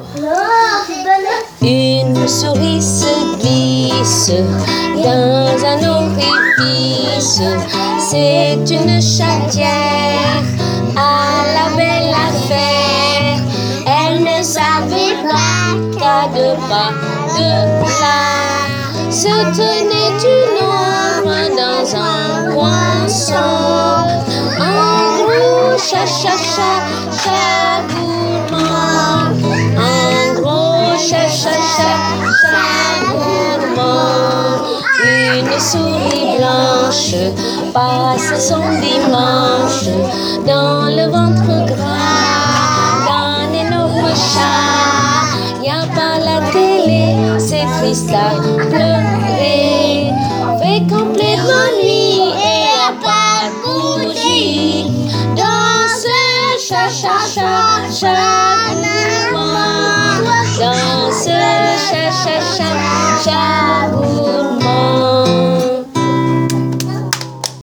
Une souris se glisse dans un orifice. C'est une chatière à la belle affaire. Elle ne savait pas qu'à deux pas de là se tenait une ombre dans un coin sombre. Un gros chat gourmand. Un gros chat gourmand. Une souris blanche passe son dimanche dans le ventre gras d'un énorme chat. Y a pas la télé, c'est triste à pleurer. Fait